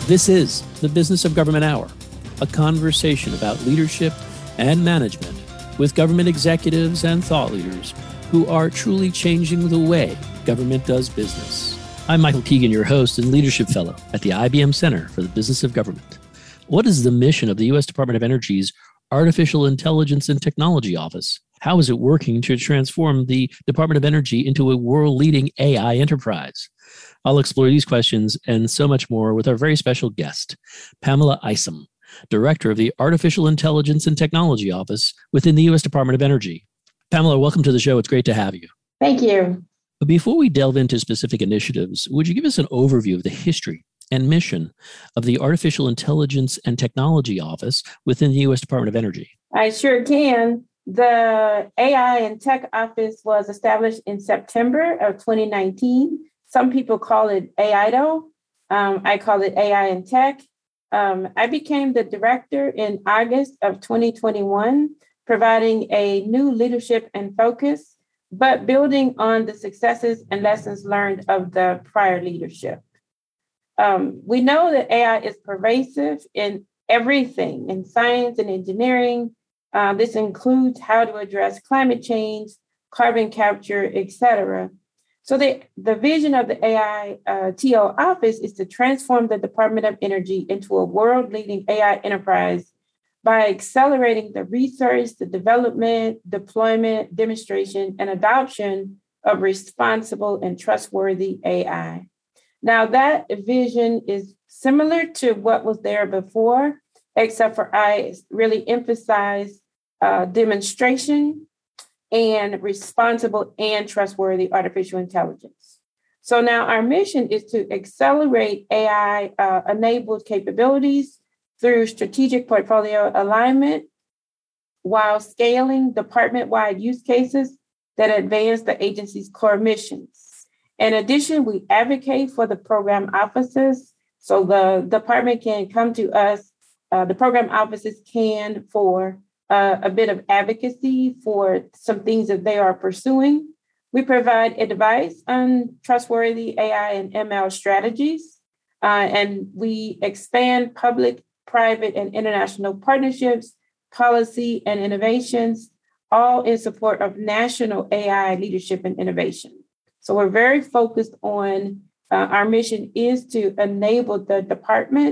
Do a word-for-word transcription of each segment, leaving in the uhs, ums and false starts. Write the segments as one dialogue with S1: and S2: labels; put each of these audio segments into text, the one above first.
S1: This is the Business of Government Hour, a conversation about leadership and management with government executives and thought leaders who are truly changing the way government does business. I'm Michael Keegan, your host and leadership fellow at the I B M Center for the Business of Government. What is the mission of the U S Department of Energy's Artificial Intelligence and Technology Office? How is it working to transform the Department of Energy into a world-leading A I enterprise? I'll explore these questions and so much more with our very special guest, Pamela Isom, Director of the Artificial Intelligence and Technology Office within the U S Department of Energy. Pamela, welcome to the show. It's great to have you.
S2: Thank you.
S1: But before we delve into specific initiatives, would you give us an overview of the history and mission of the Artificial Intelligence and Technology Office within the U S Department of Energy?
S2: I sure can. The A I and Tech Office was established in September of twenty nineteen. Some people call it A I D O. Um, I call it A I and Tech. Um, I became the director in August of twenty twenty-one, providing a new leadership and focus, but building on the successes and lessons learned of the prior leadership. Um, we know that A I is pervasive in everything, in science and engineering. Uh, this includes how to address climate change, carbon capture, et cetera. So the, the vision of the A I uh, T O office is to transform the Department of Energy into a world-leading A I enterprise by accelerating the research, the development, deployment, demonstration, and adoption of responsible and trustworthy A I. Now, that vision is similar to what was there before, except for I really emphasize uh, demonstration and responsible and trustworthy artificial intelligence. So now our mission is to accelerate A I-enabled uh, capabilities through strategic portfolio alignment while scaling department-wide use cases that advance the agency's core missions. In addition, we advocate for the program offices. So the department can come to us, uh, the program offices can for uh, a bit of advocacy for some things that they are pursuing. We provide advice on trustworthy A I and M L strategies, uh, and we expand public, private, and international partnerships, policy, and innovations, all in support of national A I leadership and innovation. So we're very focused on, uh, our mission is to enable the department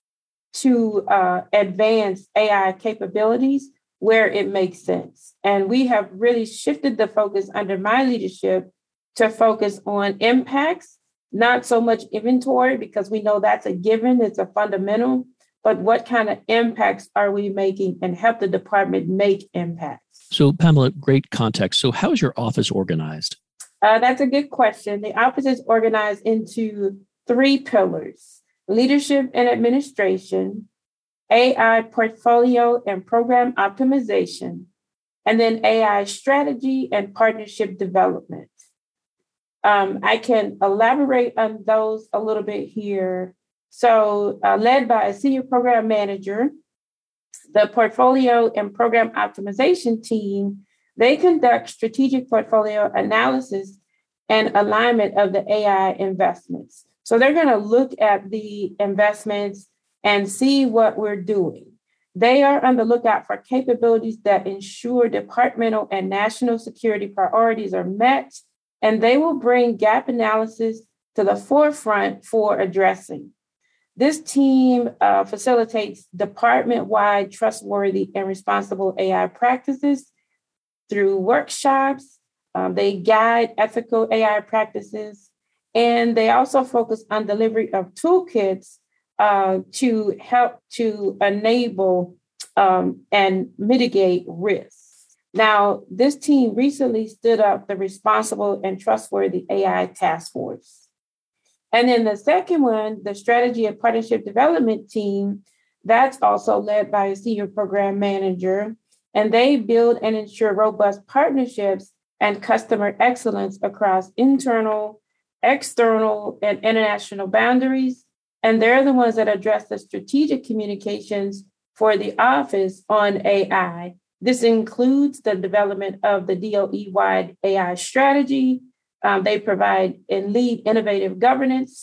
S2: to uh, advance A I capabilities where it makes sense. And we have really shifted the focus under my leadership to focus on impacts, not so much inventory, because we know that's a given, it's a fundamental, but what kind of impacts are we making and help the department make impacts?
S1: So Pamela, great context. So how is your office organized?
S2: Uh, that's a good question. The office is organized into three pillars: leadership and administration, A I portfolio and program optimization, and then A I strategy and partnership development. Um, I can elaborate on those a little bit here. So uh, led by a senior program manager, the portfolio and program optimization team, they conduct strategic portfolio analysis and alignment of the A I investments. So they're going to look at the investments and see what we're doing. They are on the lookout for capabilities that ensure departmental and national security priorities are met, and they will bring gap analysis to the forefront for addressing. This team uh, facilitates department-wide trustworthy and responsible A I practices through workshops. Um, they guide ethical A I practices, and they also focus on delivery of toolkits uh, to help to enable um, and mitigate risks. Now, this team recently stood up the Responsible and Trustworthy A I Task Force. And then the second one, the Strategy and Partnership Development Team, that's also led by a senior program manager, and they build and ensure robust partnerships and customer excellence across internal, external, and international boundaries. And they're the ones that address the strategic communications for the office on A I. This includes the development of the D O E-wide A I strategy. Um, they provide and lead innovative governance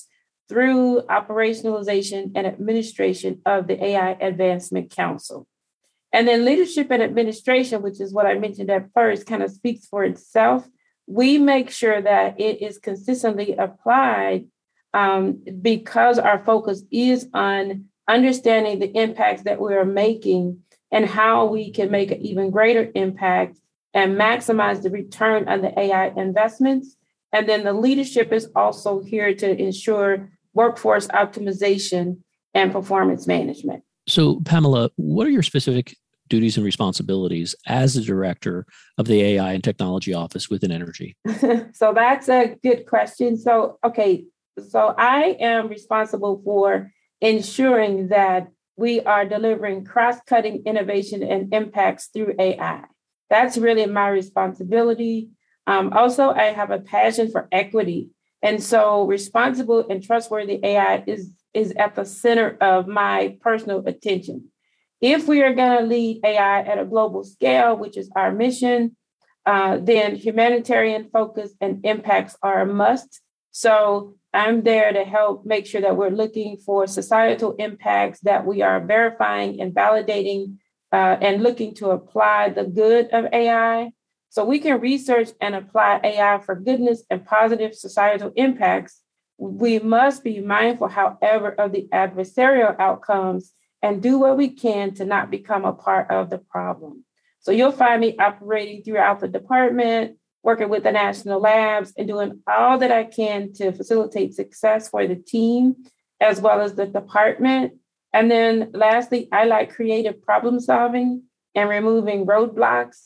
S2: through operationalization and administration of the A I Advancement Council. And then leadership and administration, which is what I mentioned at first, kind of speaks for itself. We make sure that it is consistently applied um, because our focus is on understanding the impacts that we are making and how we can make an even greater impact and maximize the return on the A I investments. And then the leadership is also here to ensure workforce optimization and performance management.
S1: So, Pamela, what are your specific duties and responsibilities as the director of the A I and Technology Office within Entergy?
S2: So that's a good question. So, okay, so I am responsible for ensuring that we are delivering cross-cutting innovation and impacts through A I. That's really my responsibility. Um, also, I have a passion for equity. And so responsible and trustworthy A I is, is at the center of my personal attention. If we are going to lead A I at a global scale, which is our mission, uh, then humanitarian focus and impacts are a must. So I'm there to help make sure that we're looking for societal impacts that we are verifying and validating uh, and looking to apply the good of A I. So we can research and apply A I for goodness and positive societal impacts. We must be mindful, however, of the adversarial outcomes and do what we can to not become a part of the problem. So you'll find me operating throughout the department, working with the national labs and doing all that I can to facilitate success for the team as well as the department. And then lastly, I like creative problem solving and removing roadblocks.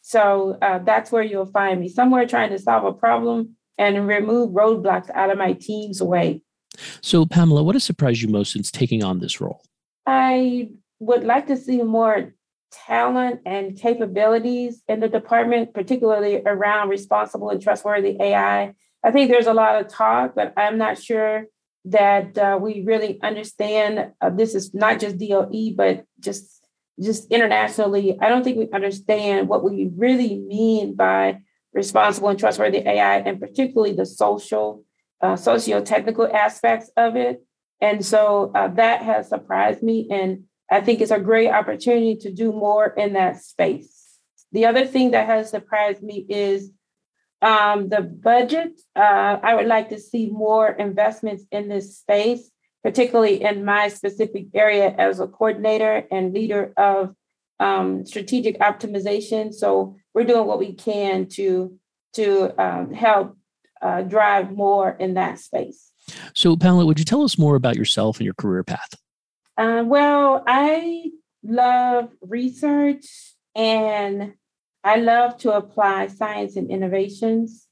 S2: So uh, that's where you'll find me, somewhere trying to solve a problem and remove roadblocks out of my team's way.
S1: So, Pamela, what has surprised you most since taking on this role?
S2: I would like to see more talent and capabilities in the department, particularly around responsible and trustworthy A I. I think there's a lot of talk, but I'm not sure that uh, we really understand uh, this is not just D O E, but just just internationally. I don't think we understand what we really mean by responsible and trustworthy A I, and particularly the social, uh, socio-technical aspects of it. And so uh, that has surprised me. And I think it's a great opportunity to do more in that space. The other thing that has surprised me is um, the budget. Uh, I would like to see more investments in this space, particularly in my specific area as a coordinator and leader of um, strategic optimization. So we're doing what we can to, to um, help uh, drive more in that space.
S1: So, Pamela, would you tell us more about yourself and your career path?
S2: Uh, well, I love research and I love to apply science and innovations.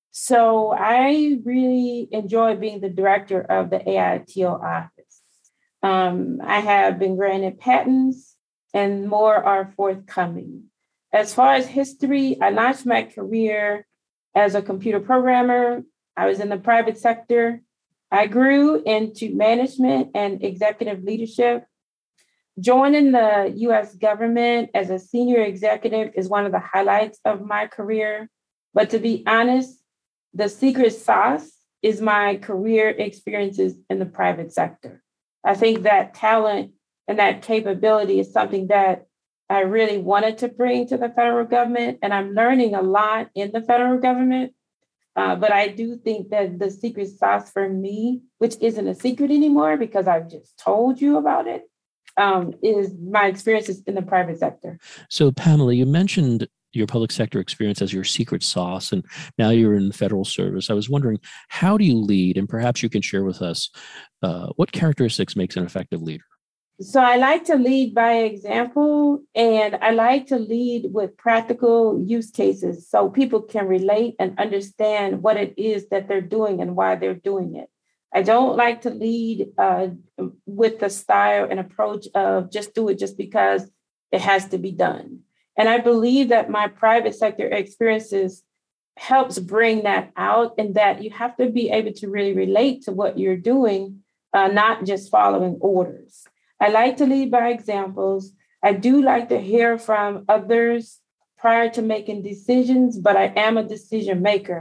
S2: So I really enjoy being the director of the A I T O office. Um, I have been granted patents and more are forthcoming. As far as history, I launched my career as a computer programmer. I was in the private sector. I grew into management and executive leadership. Joining the U S government as a senior executive is one of the highlights of my career. But to be honest, the secret sauce is my career experiences in the private sector. I think that talent and that capability is something that I really wanted to bring to the federal government. And I'm learning a lot in the federal government. Uh, but I do think that the secret sauce for me, which isn't a secret anymore because I've just told you about it, um, is my experiences in the private sector.
S1: So, Pamela, you mentioned your public sector experience as your secret sauce, and now you're in federal service. I was wondering, how do you lead? And perhaps you can share with us uh, what characteristics makes an effective leader?
S2: So I like to lead by example, and I like to lead with practical use cases so people can relate and understand what it is that they're doing and why they're doing it. I don't like to lead uh, with the style and approach of just do it just because it has to be done. And I believe that my private sector experiences helps bring that out, and that you have to be able to really relate to what you're doing, uh, not just following orders. I like to lead by examples. I do like to hear from others prior to making decisions, but I am a decision maker.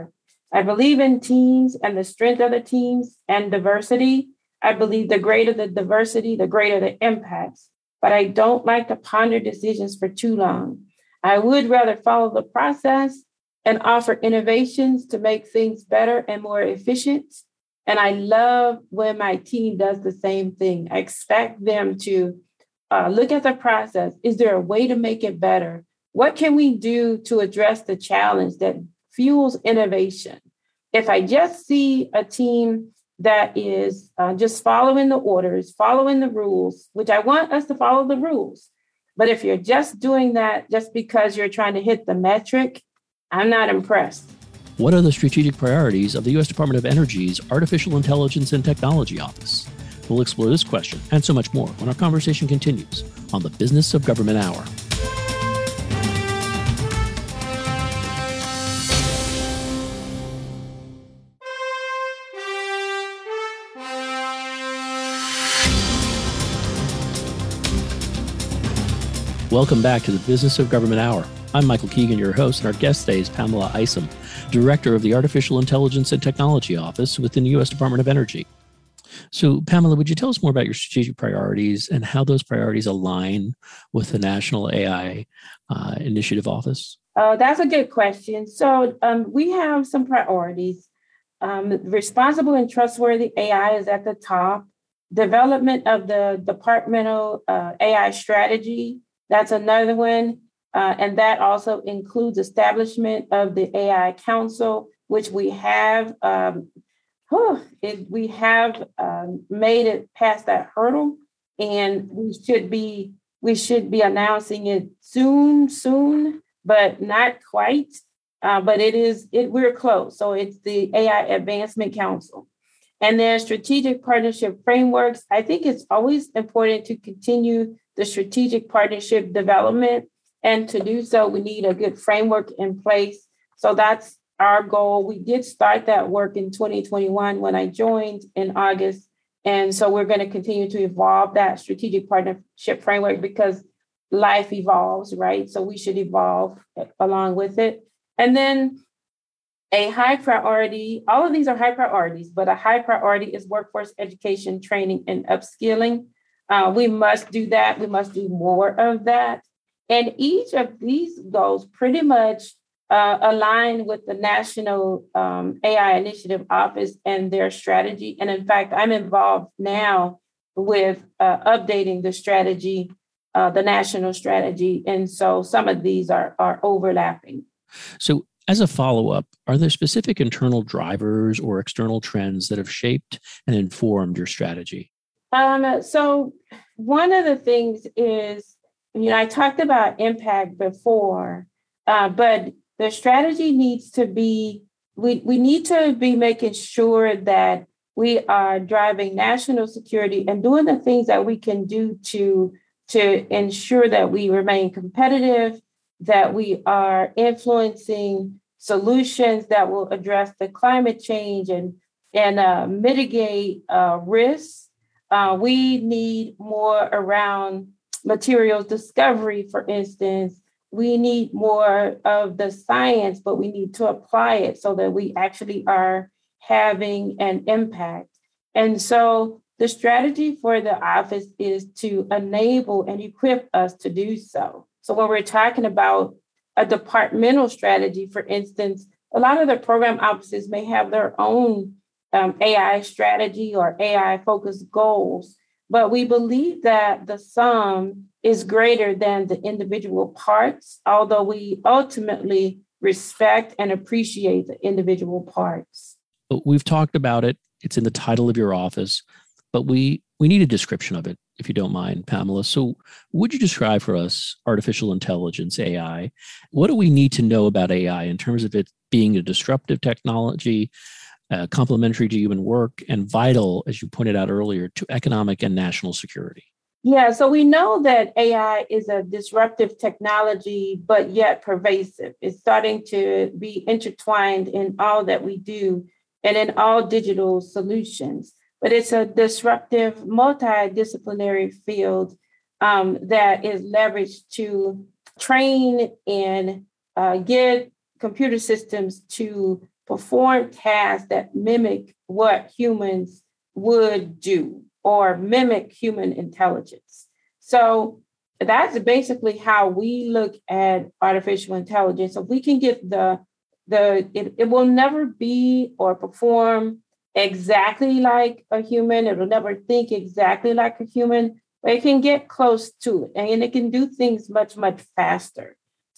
S2: I believe in teams and the strength of the teams and diversity. I believe the greater the diversity, the greater the impacts. But I don't like to ponder decisions for too long. I would rather follow the process and offer innovations to make things better and more efficient. And I love when my team does the same thing. I expect them to uh, look at the process. Is there a way to make it better? What can we do to address the challenge that fuels innovation? If I just see a team that is uh, just following the orders, following the rules, which I want us to follow the rules. But if you're just doing that just because you're trying to hit the metric, I'm not impressed.
S1: What are the strategic priorities of the U S Department of Energy's Artificial Intelligence and Technology Office? We'll explore this question and so much more when our conversation continues on the Business of Government Hour. Welcome back to the Business of Government Hour. I'm Michael Keegan, your host, and our guest today is Pamela Isom, Director of the Artificial Intelligence and Technology Office within the U S Department of Energy. So, Pamela, would you tell us more about your strategic priorities and how those priorities align with the National A I uh, Initiative Office?
S2: Uh, that's a good question. So, um, we have some priorities. Um, responsible and trustworthy A I is at the top. Development of the departmental uh, A I strategy. That's another one. Uh, and that also includes establishment of the A I Council, which we have um, whew, it, we have um, made it past that hurdle, and we should be we should be announcing it soon, soon, but not quite. Uh, but it is it we're close. So it's the A I Advancement Council. And then strategic partnership frameworks. I think it's always important to continue the strategic partnership development. And to do so, we need a good framework in place. So that's our goal. We did start that work in twenty twenty-one when I joined in August. And so we're going to continue to evolve that strategic partnership framework because life evolves, right? So we should evolve along with it. And then a high priority, all of these are high priorities, but a high priority is workforce education, training, and upskilling. Uh, we must do that. We must do more of that. And each of these goals pretty much uh, align with the National um, A I Initiative Office and their strategy. And in fact, I'm involved now with uh, updating the strategy, uh, the national strategy. And so some of these are, are overlapping.
S1: So as a follow-up, are there specific internal drivers or external trends that have shaped and informed your strategy?
S2: Um, so one of the things is, you know, I talked about impact before, uh, but the strategy needs to be, we, we need to be making sure that we are driving national security and doing the things that we can do to, to ensure that we remain competitive, that we are influencing solutions that will address the climate change and, and uh, mitigate uh, risks. Uh, we need more around materials discovery, for instance. We need more of the science, but we need to apply it so that we actually are having an impact. And so the strategy for the office is to enable and equip us to do so. So when we're talking about a departmental strategy, for instance, a lot of the program offices may have their own um, A I strategy or A I-focused goals, but we believe that the sum is greater than the individual parts, although we ultimately respect and appreciate the individual parts.
S1: We've talked about it. It's in the title of your office, but we, we need a description of it, if you don't mind, Pamela. So would you describe for us artificial intelligence, A I? What do we need to know about A I in terms of it being a disruptive technology, uh, complementary to human work, and vital, as you pointed out earlier, to economic and national security?
S2: Yeah, so we know that A I is a disruptive technology, but yet pervasive. It's starting to be intertwined in all that we do and in all digital solutions. But it's a disruptive, multidisciplinary field um, that is leveraged to train and uh, get computer systems to perform tasks that mimic what humans would do or mimic human intelligence. So that's basically how we look at artificial intelligence. If we can get the, the it, it will never be or perform exactly like a human. It will never think exactly like a human, but it can get close to it and it can do things much, much faster.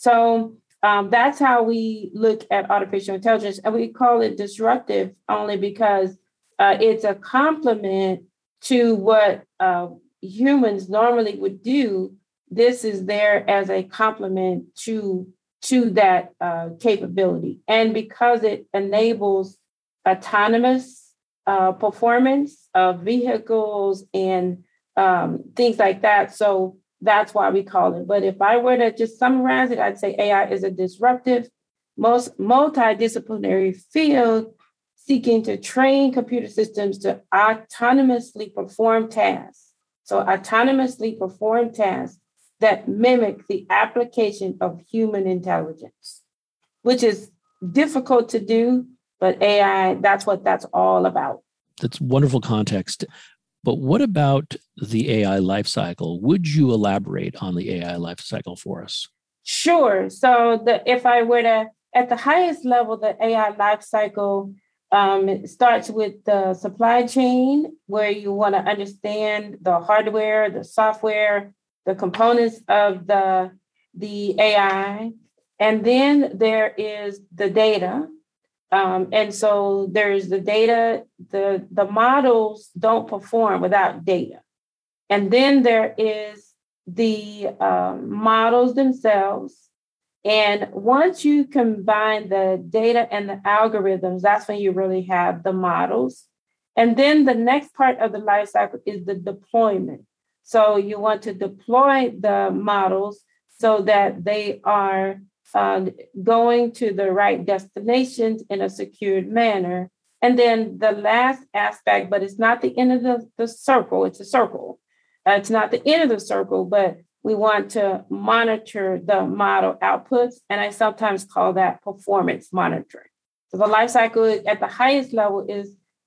S2: So um, that's how we look at artificial intelligence. And we call it disruptive only because uh, it's a complement to what uh, humans normally would do. This is there as a complement to, to that uh, capability. And because it enables autonomous uh, performance of vehicles and um, things like that. So that's why we call it. But if I were to just summarize it, I'd say A I is a disruptive, most multidisciplinary field seeking to train computer systems to autonomously perform tasks. So autonomously perform tasks that mimic the application of human intelligence, which is difficult to do, but A I, that's what that's all about.
S1: That's wonderful context. But what about the A I lifecycle? Would you elaborate on the A I lifecycle for us?
S2: Sure. So the, if I were to, at the highest level, the A I lifecycle um, it starts with the supply chain, where you want to understand the hardware, the software, the components of the, the A I. And then there is the data. Um, and so there's the data, the, the models don't perform without data. And then there is the um, models themselves. And once you combine the data and the algorithms, that's when you really have the models. And then the next part of the life cycle is the deployment. So you want to deploy the models so that they are Uh, going to the right destinations in a secured manner. And then the last aspect, but it's not the end of the, the circle, it's a circle. Uh, it's not the end of the circle, but we want to monitor the model outputs. And I sometimes call that performance monitoring. So the life cycle at the highest level is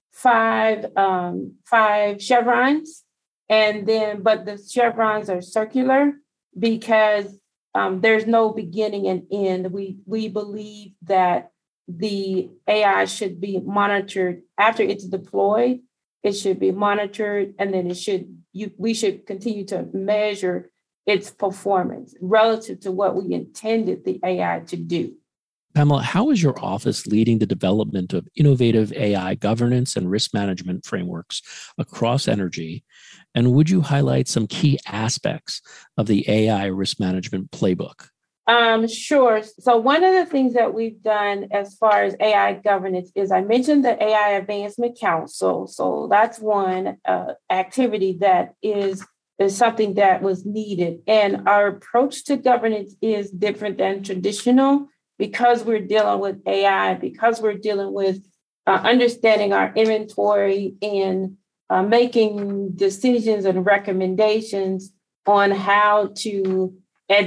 S2: five, um, five chevrons. And then, but the chevrons are circular because Um, there's no beginning and end. We we believe that the A I should be monitored after it's deployed. It should be monitored, and then it should you we should continue to measure its performance relative to what we intended the A I to do.
S1: Pamela, how is your office leading the development of innovative A I governance and risk management frameworks across energy? And would you highlight some key aspects of the A I risk management playbook?
S2: Um, sure. So one of the things that we've done as far as A I governance is I mentioned the A I Advancement Council. So that's one uh, activity that is, is something that was needed. And our approach to governance is different than traditional because we're dealing with A I, because we're dealing with uh, understanding our inventory and uh, making decisions and recommendations on how to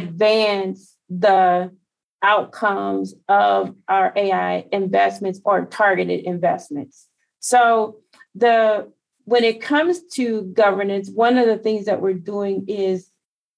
S2: advance the outcomes of our A I investments or targeted investments. So the when it comes to governance, one of the things that we're doing is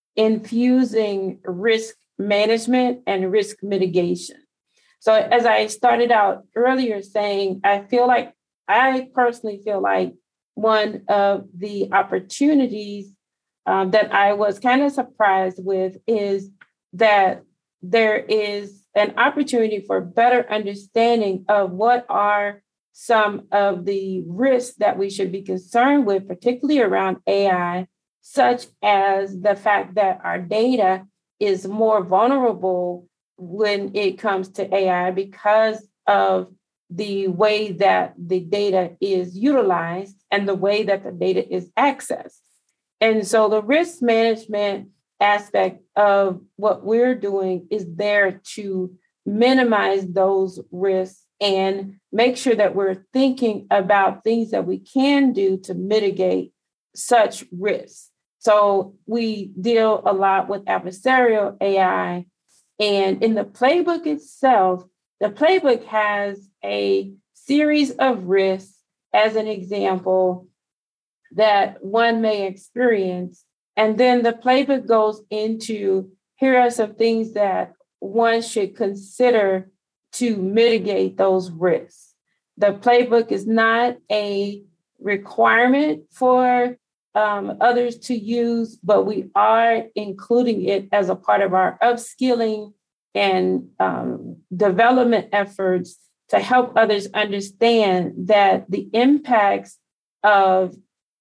S2: infusing risk management and risk mitigation. So as I started out earlier saying, I feel like, I personally feel like one of the opportunities um, that I was kind of surprised with is that there is an opportunity for better understanding of what are some of the risks that we should be concerned with, particularly around A I, such as the fact that our data is more vulnerable when it comes to A I because of the way that the data is utilized and the way that the data is accessed. And so the risk management aspect of what we're doing is there to minimize those risks and make sure that we're thinking about things that we can do to mitigate such risks. So we deal a lot with adversarial A I. And in the playbook itself, the playbook has a series of risks, as an example, that one may experience. And then the playbook goes into, here are some things that one should consider to mitigate those risks. The playbook is not a requirement for um, others to use, but we are including it as a part of our upskilling and um, development efforts to help others understand that the impacts of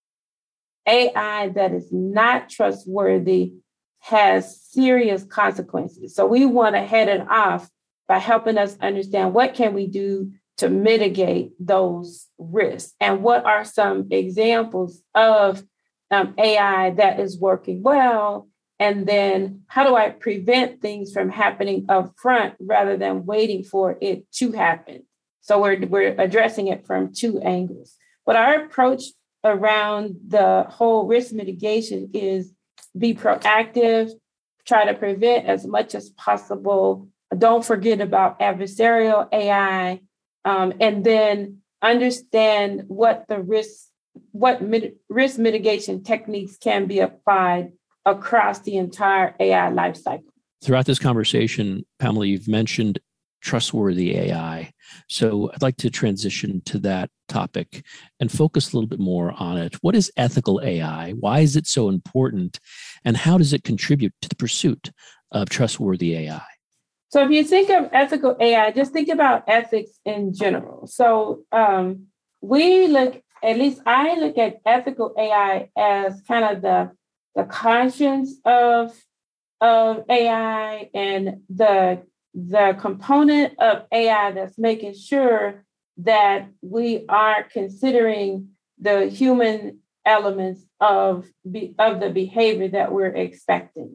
S2: A I that is not trustworthy has serious consequences. So we want to head it off by helping us understand what can we do to mitigate those risks, and what are some examples of um, A I that is working well, and then how do I prevent things from happening up front rather than waiting for it to happen. So we're we're addressing it from two angles. But our approach around the whole risk mitigation is be proactive, try to prevent as much as possible. Don't forget about adversarial A I, um, and then understand what the risk, what mit- risk mitigation techniques can be applied across the entire A I lifecycle.
S1: Throughout this conversation, Pamela, you've mentioned trustworthy A I. So I'd like to transition to that topic and focus a little bit more on it. What is ethical A I? Why is it so important? And how does it contribute to the pursuit of trustworthy A I?
S2: So if you think of ethical A I, just think about ethics in general. So um, we look, at least I look at ethical A I as kind of the, the conscience of, of A I, and the, the component of A I that's making sure that we are considering the human elements of, be, of the behavior that we're expecting.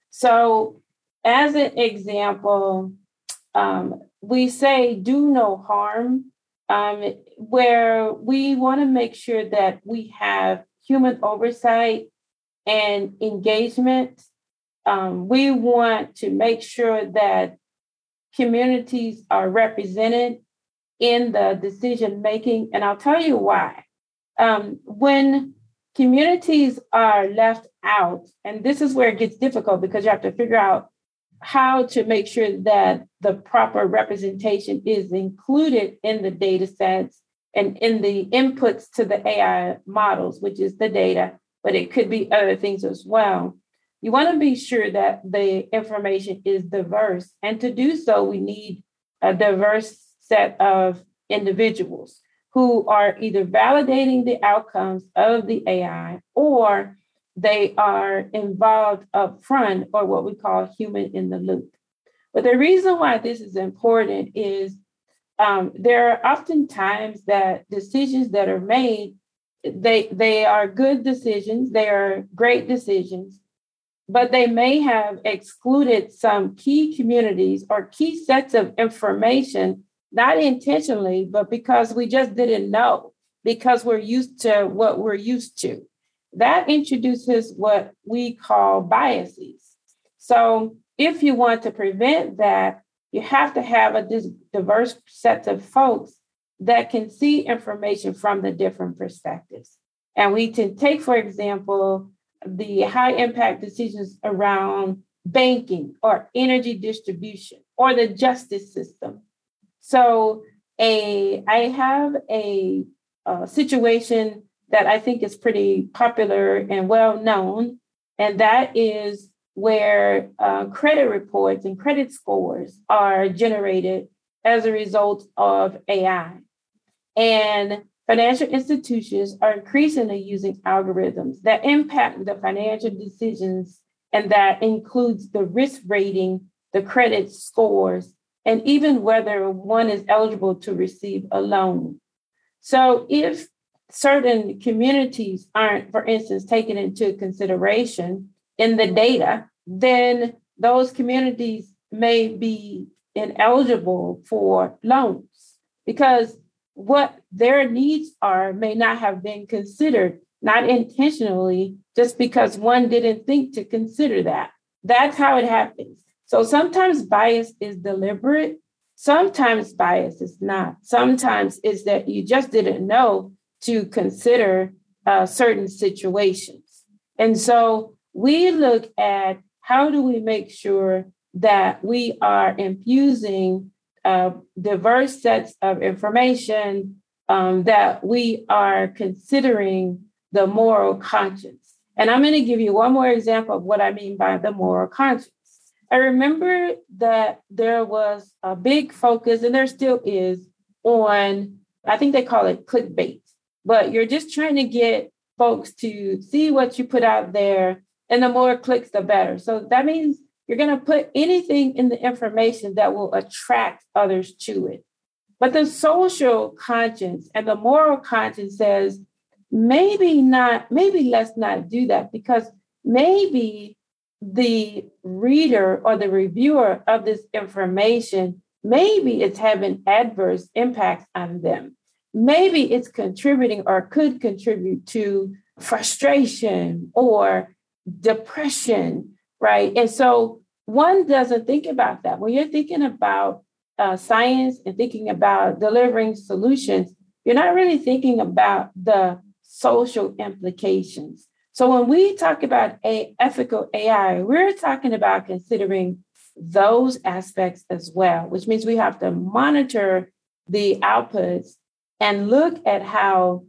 S2: So as an example, um, we say do no harm, um, where we want to make sure that we have human oversight and engagement. Um, we want to make sure that communities are represented in the decision making. And I'll tell you why. Um, when communities are left out, and this is where it gets difficult because you have to figure out how to make sure that the proper representation is included in the data sets and in the inputs to the A I models, which is the data, but it could be other things as well. You want to be sure that the information is diverse. And to do so, we need a diverse set of individuals who are either validating the outcomes of the A I, or they are involved up front, or what we call human in the loop. But the reason why this is important is um, there are often times that decisions that are made, they, they are good decisions, they are great decisions, but they may have excluded some key communities or key sets of information, not intentionally, but because we just didn't know, because we're used to what we're used to. That introduces what we call biases. So if you want to prevent that, you have to have a dis- diverse set of folks that can see information from the different perspectives. And we can take, for example, the high impact decisions around banking or energy distribution or the justice system. So a, I have a, a situation that I think is pretty popular and well known, and that is where uh, credit reports and credit scores are generated as a result of A I. And financial institutions are increasingly using algorithms that impact the financial decisions, and that includes the risk rating, the credit scores, and even whether one is eligible to receive a loan. So if certain communities aren't, for instance, taken into consideration in the data, then those communities may be ineligible for loans because what their needs are may not have been considered, not intentionally, just because one didn't think to consider that. That's how it happens. So sometimes bias is deliberate. Sometimes bias is not. Sometimes it's that you just didn't know to consider uh, certain situations. And so we look at how do we make sure that we are infusing uh, diverse sets of information, um, that we are considering the moral conscience. And I'm going to give you one more example of what I mean by the moral conscience. I remember that there was a big focus, and there still is, on, I think they call it clickbait, but you're just trying to get folks to see what you put out there, and the more clicks, the better. So that means you're going to put anything in the information that will attract others to it. But the social conscience and the moral conscience says, maybe not, maybe let's not do that, because maybe the reader or the reviewer of this information, maybe it's having adverse impacts on them. Maybe it's contributing or could contribute to frustration or depression, right? And so one doesn't think about that. When you're thinking about uh, science and thinking about delivering solutions, you're not really thinking about the social implications. So when we talk about a ethical A I, we're talking about considering those aspects as well, which means we have to monitor the outputs and look at how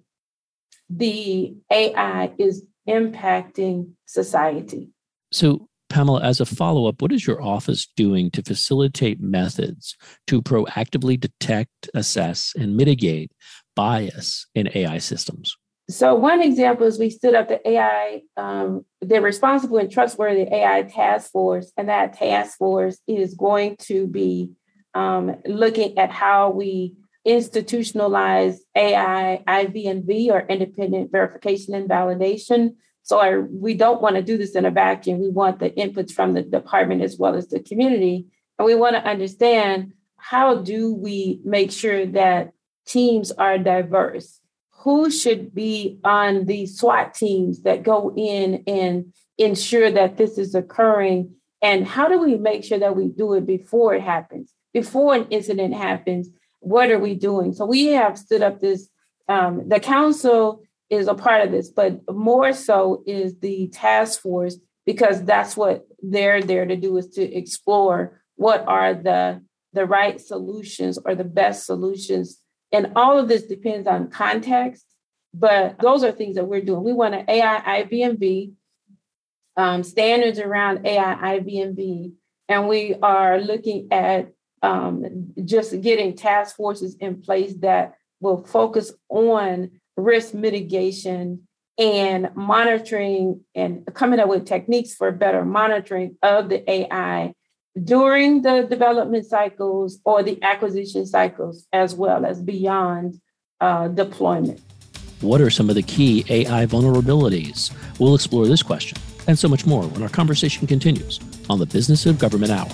S2: the A I is impacting society.
S1: So, Pamela, as a follow-up, what is your office doing to facilitate methods to proactively detect, assess, and mitigate bias in A I systems?
S2: So one example is we stood up the A I, um, the Responsible and Trustworthy A I Task Force, and that task force is going to be um, looking at how we institutionalize A I, I V and V, or independent verification and validation. So I, we don't want to do this in a vacuum. We want the inputs from the department as well as the community. And we want to understand, how do we make sure that teams are diverse? Who should be on the SWAT teams that go in and ensure that this is occurring? And how do we make sure that we do it before it happens? Before an incident happens, what are we doing? So we have stood up this, um, the council is a part of this, but more so is the task force, because that's what they're there to do, is to explore what are the, the right solutions or the best solutions. And all of this depends on context, but those are things that we're doing. We want an A I, I V and V, um, standards around A I, I V and V, and we are looking at um, just getting task forces in place that will focus on risk mitigation and monitoring, and coming up with techniques for better monitoring of the A I during the development cycles or the acquisition cycles, as well as beyond uh, deployment.
S1: What are some of the key A I vulnerabilities? We'll explore this question and so much more when our conversation continues on the Business of Government Hour.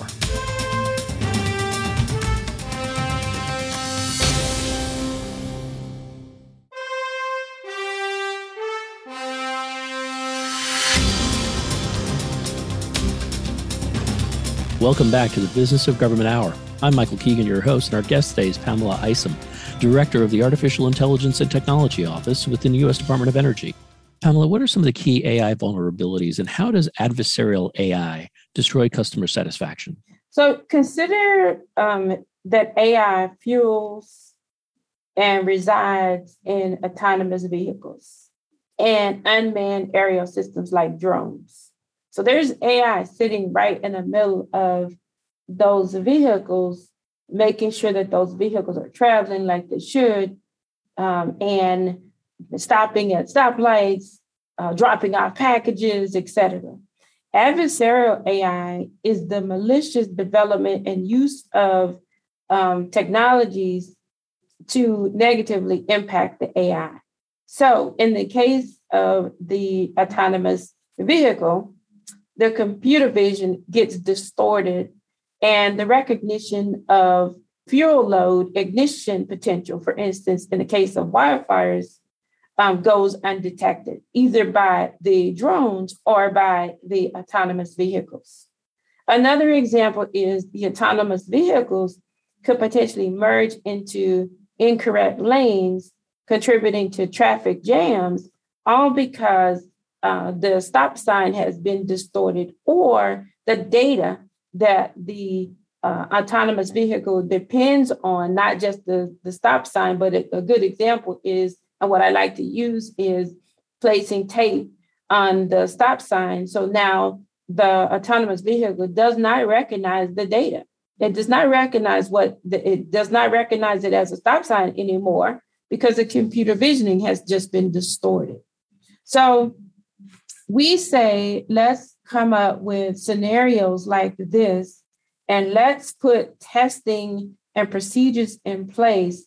S1: Welcome back to the Business of Government Hour. I'm Michael Keegan, your host, and our guest today is Pamela Isom, Director of the Artificial Intelligence and Technology Office within the U S Department of Energy. Pamela, what are some of the key A I vulnerabilities, and how does adversarial A I destroy customer satisfaction?
S2: So consider um, that A I fuels and resides in autonomous vehicles and unmanned aerial systems like drones. So there's A I sitting right in the middle of those vehicles, making sure that those vehicles are traveling like they should, um, and stopping at stoplights, uh, dropping off packages, et cetera. Adversarial A I is the malicious development and use of um, technologies to negatively impact the A I. So in the case of the autonomous vehicle, the computer vision gets distorted, and the recognition of fuel load ignition potential, for instance, in the case of wildfires, um, goes undetected, either by the drones or by the autonomous vehicles. Another example is the autonomous vehicles could potentially merge into incorrect lanes, contributing to traffic jams, all because uh, the stop sign has been distorted, or the data that the uh, autonomous vehicle depends on, not just the, the stop sign, but a, a good example is, and what I like to use is placing tape on the stop sign. So now the autonomous vehicle does not recognize the data. It does not recognize what the, it does not recognize it as a stop sign anymore because the computer visioning has just been distorted. So we say, let's come up with scenarios like this, and let's put testing and procedures in place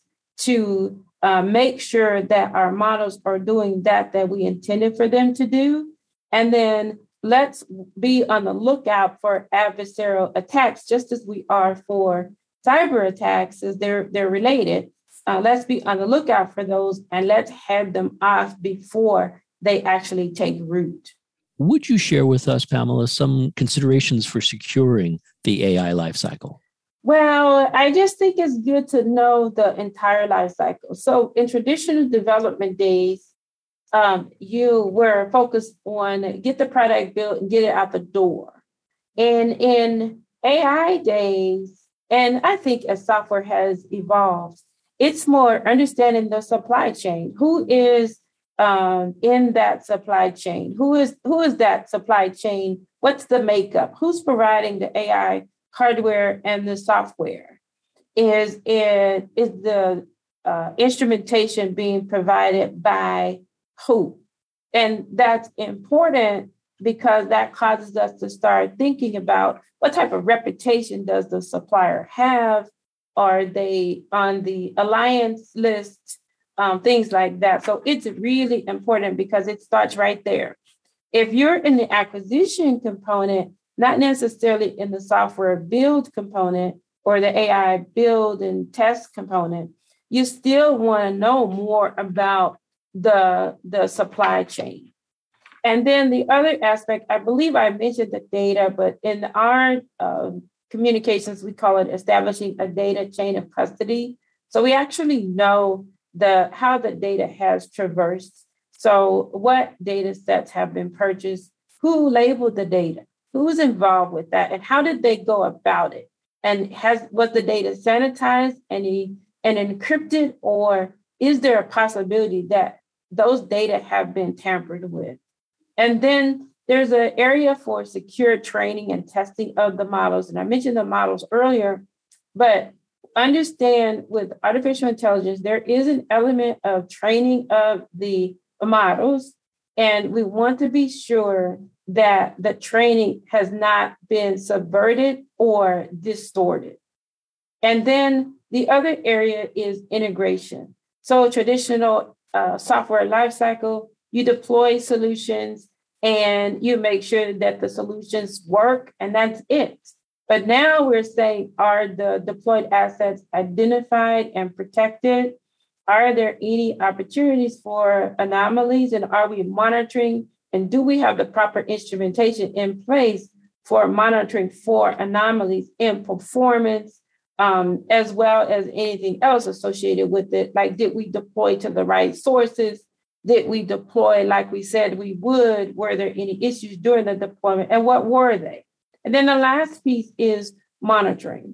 S2: to uh, make sure that our models are doing that that we intended for them to do. And then let's be on the lookout for adversarial attacks, just as we are for cyber attacks, as they're, they're related. Uh, let's be on the lookout for those, and let's head them off before they actually take root.
S1: Would you share with us, Pamela, some considerations for securing the A I lifecycle?
S2: Well, I just think it's good to know the entire life cycle. So in traditional development days, um, you were focused on get the product built and get it out the door. And in A I days, and I think as software has evolved, it's more understanding the supply chain. Who is um, in that supply chain? Who is who is that supply chain? What's the makeup? Who's providing the A I hardware and the software? Is it is the uh, instrumentation being provided by who? And that's important because that causes us to start thinking about what type of reputation does the supplier have? Are they on the alliance list? Um, things like that. So it's really important because it starts right there. If you're in the acquisition component, not necessarily in the software build component or the A I build and test component, you still want to know more about the, the supply chain. And then the other aspect, I believe I mentioned the data, but in our uh, communications, we call it establishing a data chain of custody. So we actually know the how the data has traversed. So what data sets have been purchased, who labeled the data, who's involved with that, and how did they go about it? And has was the data sanitized and, and encrypted, or is there a possibility that those data have been tampered with? And then there's an area for secure training and testing of the models. And I mentioned the models earlier, but understand with artificial intelligence, there is an element of training of the models. And we want to be sure that the training has not been subverted or distorted. And then the other area is integration. So traditional uh, software lifecycle, you deploy solutions and you make sure that the solutions work, and that's it. But now we're saying, are the deployed assets identified and protected? Are there any opportunities for anomalies, and are we monitoring? And do we have the proper instrumentation in place for monitoring for anomalies in performance, um, as well as anything else associated with it? Like, did we deploy to the right sources? Did we deploy like we said we would? Were there any issues during the deployment, and what were they? And then the last piece is monitoring.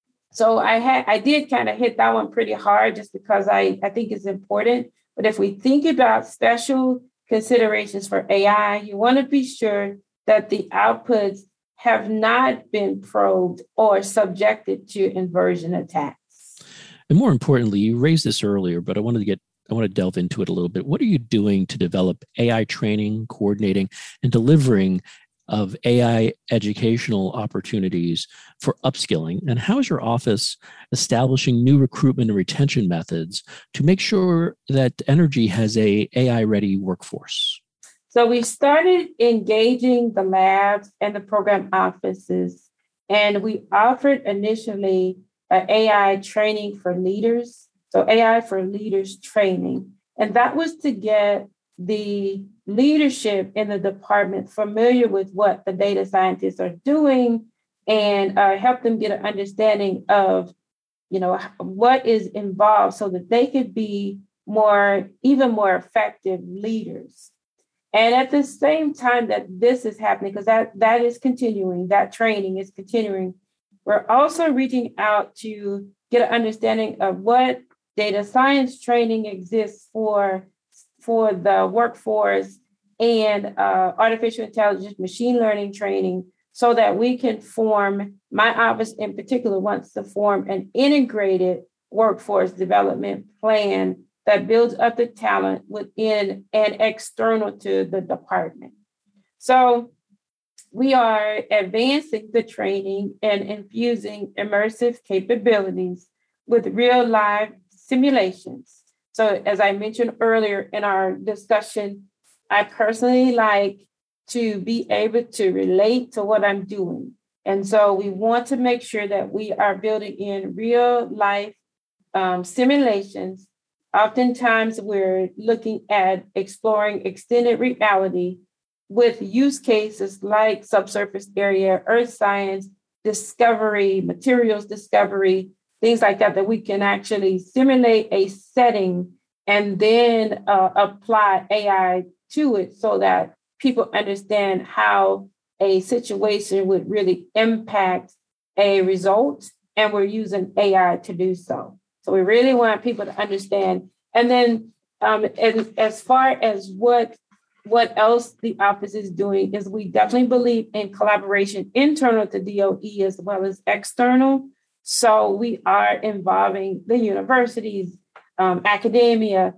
S2: So I had I did kind of hit that one pretty hard just because I, I think it's important. But if we think about special considerations for A I, you want to be sure that the outputs have not been probed or subjected to inversion attacks.
S1: And more importantly, you raised this earlier, but I wanted to get I want to delve into it a little bit. What are you doing to develop A I training, coordinating, and delivering of A I educational opportunities for upskilling? And how is your office establishing new recruitment and retention methods to make sure that Energy has a AI-ready workforce?
S2: So we started engaging the labs and the program offices, and we offered initially an A I training for leaders. So A I for leaders training. And that was to get the leadership in the department familiar with what the data scientists are doing and uh, help them get an understanding of you know, what is involved so that they could be more, even more effective leaders. And at the same time that this is happening, because that, that is continuing, that training is continuing, we're also reaching out to get an understanding of what data science training exists for, for the workforce and uh, artificial intelligence, machine learning training, so that we can form, my office in particular wants to form an integrated workforce development plan that builds up the talent within and external to the department. So we are advancing the training and infusing immersive capabilities with real live simulations. So as I mentioned earlier in our discussion, I personally like to be able to relate to what I'm doing. And so we want to make sure that we are building in real life um, simulations. Oftentimes we're looking at exploring extended reality with use cases like subsurface area, earth science, discovery, materials discovery, things like that, that we can actually simulate a setting and then uh, apply A I to it so that people understand how a situation would really impact a result, and we're using A I to do so. So we really want people to understand. And then um, and as far as what, what else the office is doing is we definitely believe in collaboration internal to D O E as well as external. So we are involving the universities, um, academia,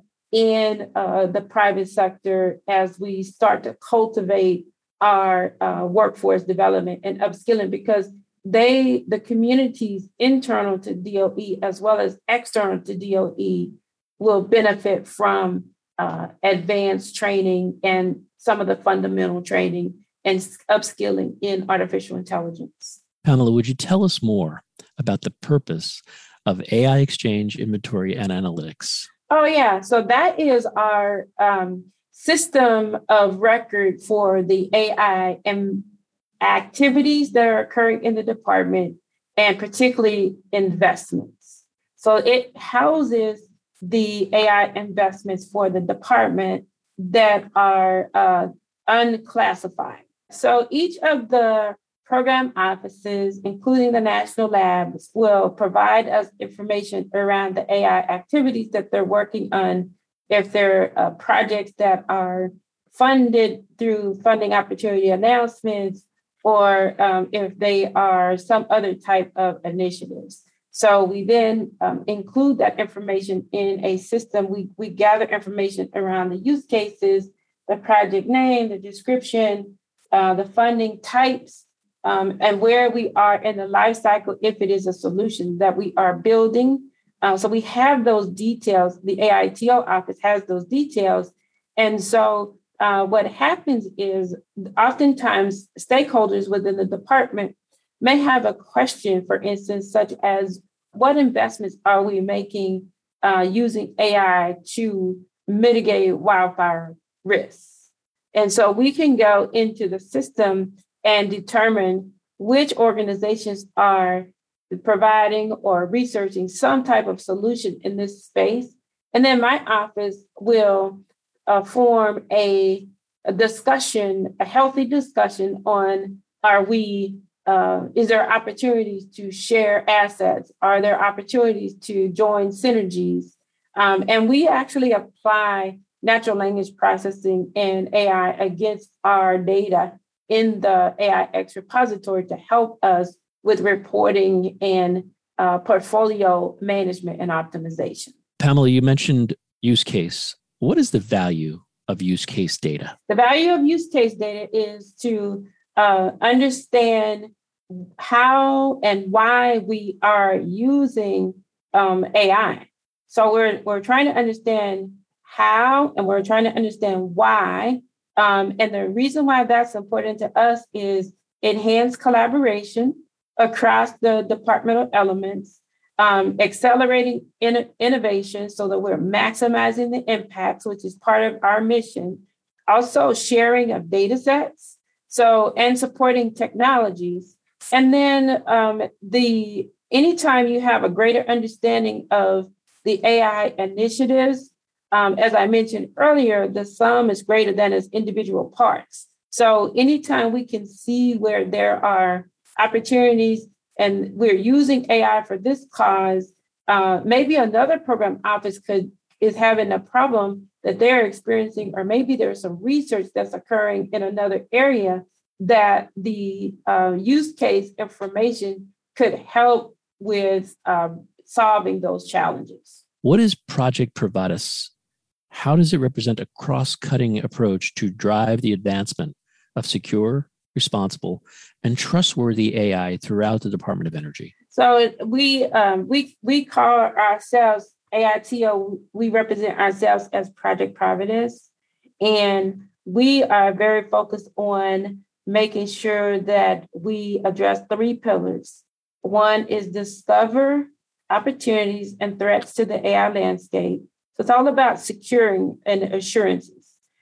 S2: in uh, the private sector as we start to cultivate our uh, workforce development and upskilling, because they, the communities internal to D O E as well as external to D O E, will benefit from uh, advanced training and some of the fundamental training and upskilling in artificial intelligence.
S1: Pamela, would you tell us more about the purpose of A I exchange, inventory, and analytics?
S2: Oh, yeah. So that is our um, system of record for the A I and activities that are occurring in the department, and particularly investments. So it houses the A I investments for the department that are uh, unclassified. So each of the program offices, including the national labs, will provide us information around the A I activities that they're working on, if they're uh, projects that are funded through funding opportunity announcements, or um, if they are some other type of initiatives. So we then um, include that information in a system. We, we gather information around the use cases, the project name, the description, uh, the funding types, um, and where we are in the life cycle, if it is a solution that we are building. Uh, so we have those details. The A I T O office has those details. And so uh, what happens is oftentimes stakeholders within the department may have a question, for instance, such as what investments are we making uh, using A I to mitigate wildfire risks? And so we can go into the system and determine which organizations are providing or researching some type of solution in this space. And then my office will uh, form a, a discussion, a healthy discussion on, are we, uh, is there opportunities to share assets? Are there opportunities to join synergies? Um, and we actually apply natural language processing and A I against our data in the A I X repository to help us with reporting and uh, portfolio management and optimization.
S1: Pamela, you mentioned use case. What is the value of use case data?
S2: The value of use case data is to uh, understand how and why we are using um, A I. So we're we're trying to understand how, and we're trying to understand why. Um, and the reason why that's important to us is enhanced collaboration across the departmental elements, um, accelerating in- innovation so that we're maximizing the impacts, which is part of our mission. Also sharing of data sets, so and supporting technologies. And then um, the anytime you have a greater understanding of the A I initiatives, um, as I mentioned earlier, the sum is greater than its individual parts. So anytime we can see where there are opportunities and we're using A I for this cause, uh, maybe another program office could is having a problem that they're experiencing, or maybe there's some research that's occurring in another area that the uh, use case information could help with um, solving those challenges.
S1: What is Project Providus? How does it represent a cross-cutting approach to drive the advancement of secure, responsible, and trustworthy A I throughout the Department of Energy?
S2: So we um, we we call ourselves A I T O. We represent ourselves as Project Providus, and we are very focused on making sure that we address three pillars. One is discover opportunities and threats to the A I landscape. So it's all about securing and assurances.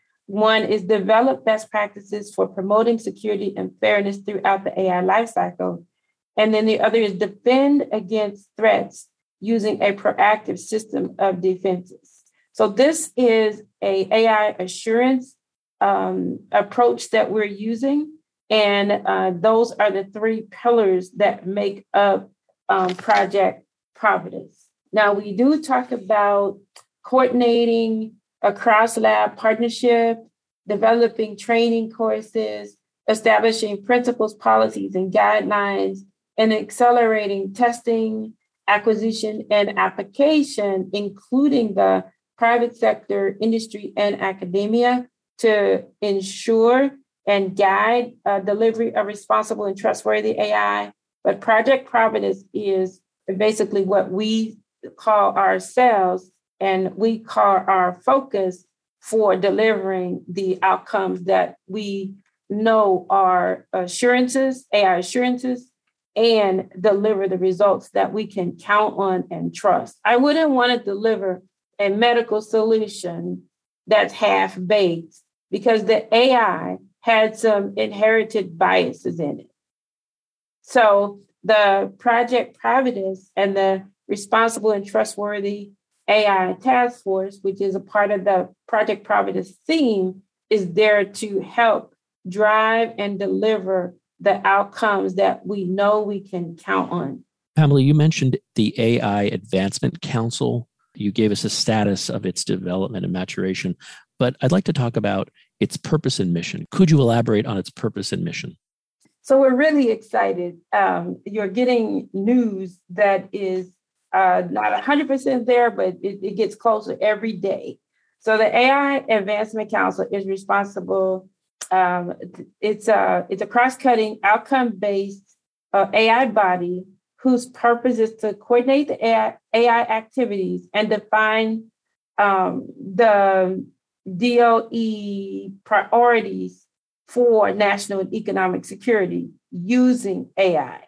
S2: One is develop best practices for promoting security and fairness throughout the A I lifecycle. And then the other is defend against threats using a proactive system of defenses. So this is a AI assurance um, approach that we're using. And uh, those are the three pillars that make up um, Project Providus. Now, we do talk about coordinating a cross-lab partnership, developing training courses, establishing principles, policies, and guidelines, and accelerating testing, acquisition, and application, including the private sector, industry, and academia, to ensure and guide uh, delivery of responsible and trustworthy A I. But Project Providus is basically what we call ourselves, and we call our focus for delivering the outcomes that we know are assurances, A I assurances, and deliver the results that we can count on and trust. I wouldn't want to deliver a medical solution that's half-baked because the A I had some inherited biases in it. So the Project Providus and the Responsible and Trustworthy A I Task Force, which is a part of the Project Providus theme, is there to help drive and deliver the outcomes that we know we can count on.
S1: Pamela, you mentioned the A I Advancement Council. You gave us a status of its development and maturation, but I'd like to talk about its purpose and mission. Could you elaborate on its purpose and mission?
S2: So we're really excited. Um, you're getting news that is uh, not one hundred percent there, but it, it gets closer every day. So the A I Advancement Council is responsible. Um, it's a, it's a cross-cutting, outcome-based uh, A I body whose purpose is to coordinate the A I, A I activities and define um, the D O E priorities for national and economic security using A I.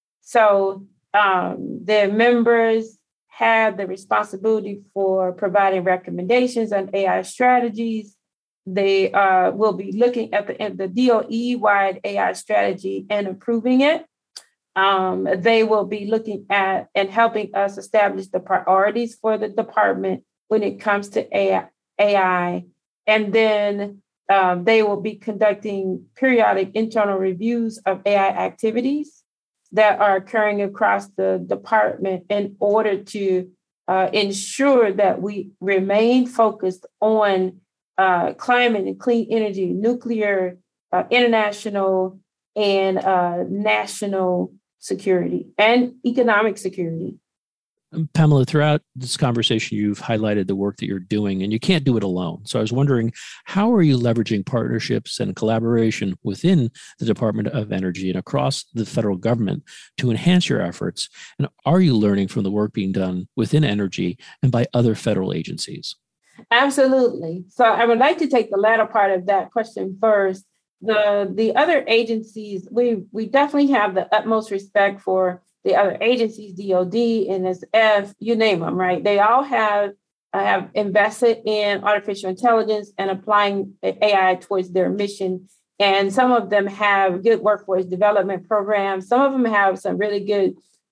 S2: So um, their members have the responsibility for providing recommendations on A I strategies. They uh, will be looking at the, at the D O E-wide A I strategy and improving it. Um, they will be looking at and helping us establish the priorities for the department when it comes to A I. A I. And then um, they will be conducting periodic internal reviews of A I activities that are occurring across the department in order to uh, ensure that we remain focused on uh, climate and clean energy, nuclear, uh, international, and uh, national security and economic security.
S1: Pamela, throughout this conversation, you've highlighted the work that you're doing, and you can't do it alone. So I was wondering, how are you leveraging partnerships and collaboration within the Department of Energy and across the federal government to enhance your efforts? And are you learning from the work being done within energy and by other federal agencies?
S2: Absolutely. So I would like to take the latter part of that question first. The, the other agencies, we, we definitely have the utmost respect for the other agencies, D O D, N S F, you name them, right? They all have uh, have invested in artificial intelligence and applying A I towards their mission. And some of them have good workforce development programs. Some of them have some really good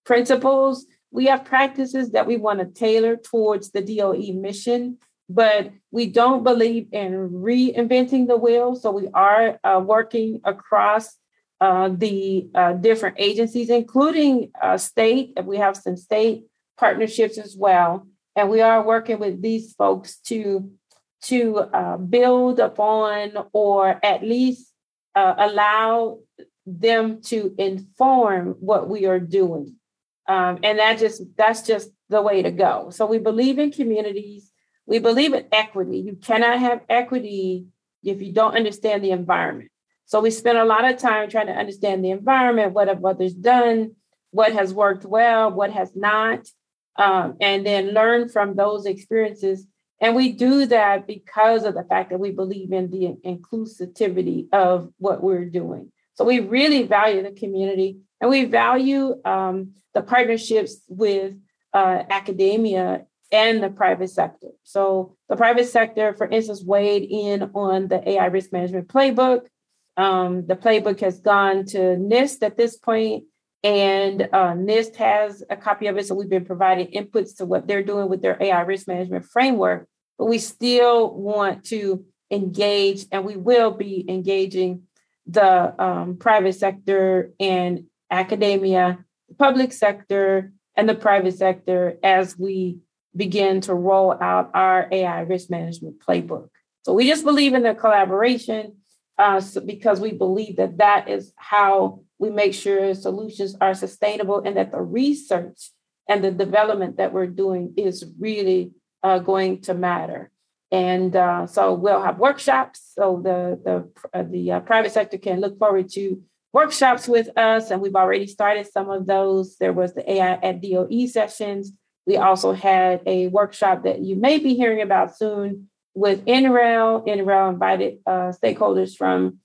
S2: principles. We have practices that we want to tailor towards the D O E mission, but we don't believe in reinventing the wheel. So we are uh, working across uh, the uh, different agencies, including uh, state. We have some state partnerships as well. And we are working with these folks to, to uh, build upon or at least uh, allow them to inform what we are doing. Um, and that just that's just the way to go. So we believe in communities. We believe in equity. You cannot have equity if you don't understand the environment. So we spend a lot of time trying to understand the environment, what have others done, what has worked well, what has not, um, and then learn from those experiences. And we do that because of the fact that we believe in the inclusivity of what we're doing. So we really value the community, and we value um, the partnerships with uh, academia and the private sector. So the private sector, for instance, weighed in on the A I risk management playbook. Um, the playbook has gone to NIST at this point, and uh, NIST has a copy of it. So we've been providing inputs to what they're doing with their A I risk management framework, but we still want to engage, and we will be engaging the um, private sector and academia, the public sector, and the private sector as we begin to roll out our A I risk management playbook. So we just believe in the collaboration uh, so because we believe that that is how we make sure solutions are sustainable, and that the research and the development that we're doing is really uh, going to matter. And uh, so we'll have workshops. So the the uh, the uh, private sector can look forward to workshops with us, and we've already started some of those. There was the A I at D O E sessions. We also had a workshop that you may be hearing about soon with N R E L. N R E L invited uh, stakeholders from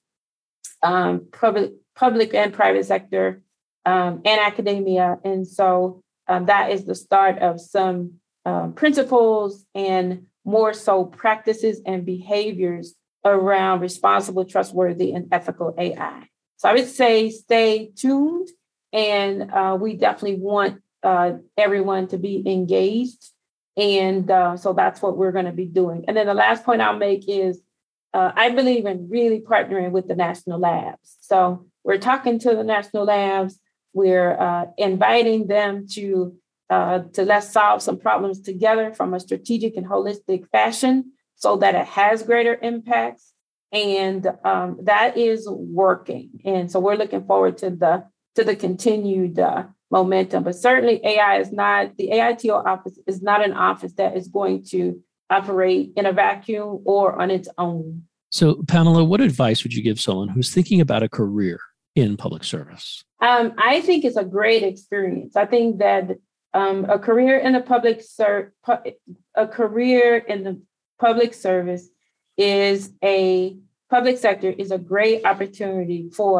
S2: um, public public and private sector um, and academia, and so um, that is the start of some um, principles and more so practices and behaviors around responsible, trustworthy, and ethical A I. So I would say stay tuned, and uh, we definitely want uh, everyone to be engaged. And uh, so that's what we're going to be doing. And then the last point I'll make is uh, I believe in really partnering with the national labs. So we're talking to the national labs. We're uh, inviting them to Uh, to let's solve some problems together from a strategic and holistic fashion so that it has greater impacts. And um, that is working. And so we're looking forward to the to the continued uh, momentum. But certainly A I is not, the A I T O office is not an office that is going to operate in a vacuum or on its own.
S1: So Pamela, what advice would you give someone who's thinking about a career in public service?
S2: Um, I think it's a great experience. I think that Um, a career in the public ser- pu- a career in the public service is a public sector is a great opportunity for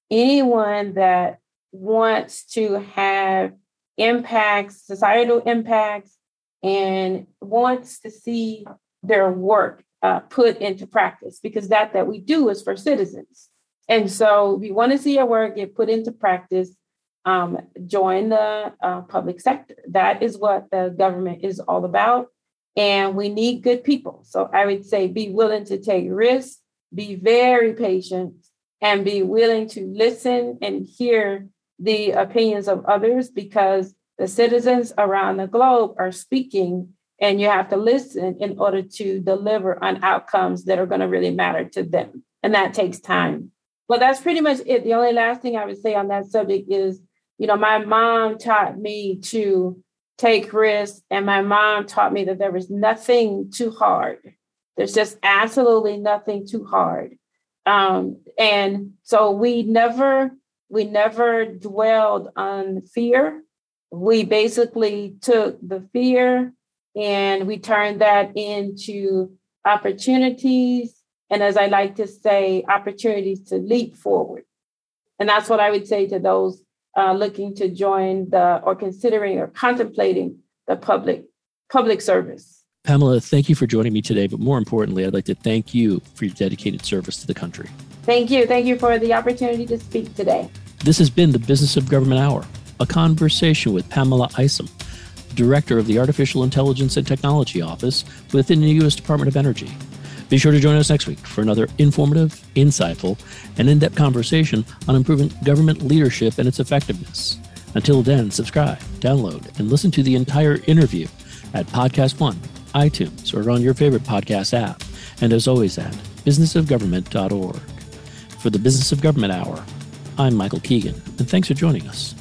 S2: anyone that wants to have impacts, societal impacts, and wants to see their work uh, put into practice, because that that we do is for citizens. And so we want to see our work get put into practice. Um, join the uh, public sector. That is what the government is all about. And we need good people. So I would say be willing to take risks, be very patient, and be willing to listen and hear the opinions of others, because the citizens around the globe are speaking, and you have to listen in order to deliver on outcomes that are going to really matter to them. And that takes time. Well, that's pretty much it. The only last thing I would say on that subject is, you know, my mom taught me to take risks, and my mom taught me that there was nothing too hard. There's just absolutely nothing too hard. Um, and so we never, we never dwelled on fear. We basically took the fear and we turned that into opportunities. And as I like to say, opportunities to leap forward. And that's what I would say to those Uh, looking to join the or considering or contemplating the public public service.
S1: Pamela, thank you for joining me today. But more importantly, I'd like to thank you for your dedicated service to the country.
S2: Thank you. Thank you for the opportunity to speak today.
S1: This has been the Business of Government Hour. a conversation with Pamela Isom, Director of the Artificial Intelligence and Technology Office within the U S Department of Energy. Be sure to join us next week for another informative, insightful, and in-depth conversation on improving government leadership and its effectiveness. Until then, subscribe, download, and listen to the entire interview at Podcast One, iTunes, or on your favorite podcast app. And as always at business of government dot org. For the Business of Government Hour, I'm Michael Keegan, and thanks for joining us.